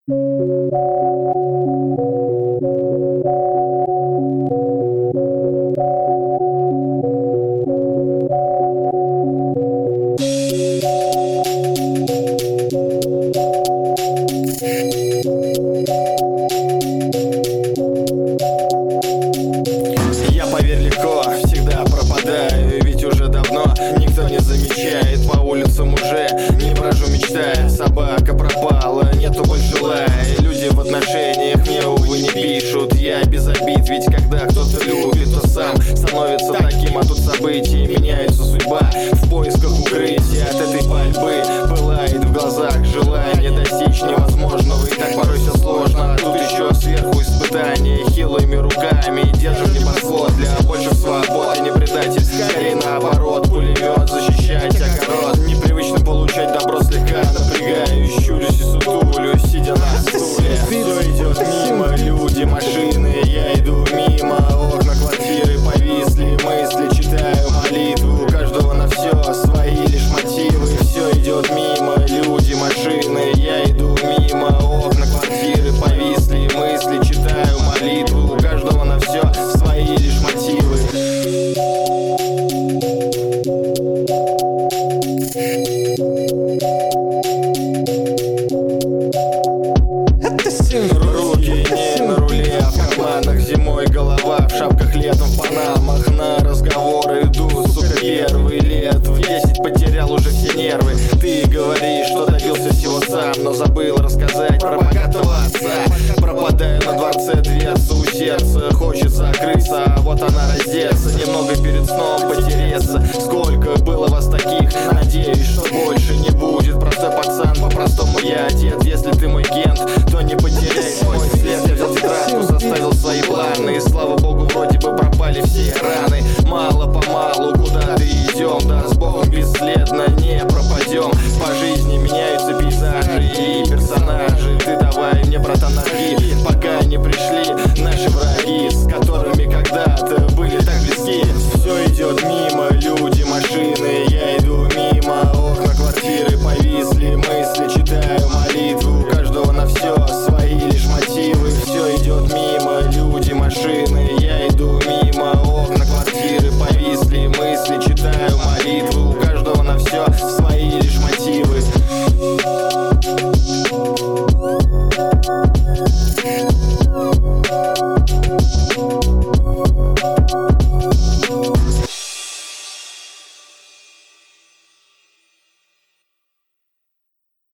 Я, поверь, легко всегда пропадаю, ведь уже давно никто не замечает. По улицам уже не брожу, мечтая. Собака пропала, нету больше лая. Люди в отношениях мне, увы, не пишут. Я без обид, ведь когда кто-то любит, то сам становится таким. А тут события, меняется судьба в поисках укрытия. От этой борьбы пылает в глазах желание достичь невозможного. И так порой все сложно, а тут еще сверху испытания. Хилыми руками держим небосвод для больших свобод. И не предатель, скорее наоборот. Пулемет защищать огород. Непривычно получать добро, слегка напрягаю. Щурюсь и сутулю, сидя на стуле. Все идет мимо, люди, машины. Я иду мимо, окна квартиры повисли. Мысли читаю молитву, у каждого на все свои лишь мотивы. Все идет мимо, люди, машины. Я иду мимо, окна квартиры повисли. Мысли читаю молитву, у каждого на все свои лишь мотивы. Руки не на руле, а в карманах зимой голова, в шапках летом, в панамах. На разговоры иду, сука, первый лет. В 10 потерял уже все нервы. Ты говоришь, что добился всего сам, но забыл рассказать про богатого отца. Пропадаю на дворце, дверца у сердца. Хочется крыса, а вот она раздеться. Немного перед сном потереться. Сколько было вас таких? Надеюсь, что больше не будет. Простой пацан, по-простому я отец. Если ты мой кент, то не потеряй свой след. Я взял тетрадку, составил свои планы. И слава богу, вроде бы пропали все раны. Мало-помалу куда-то идем, да с Богом бесследно не пропадем. По жизни меняются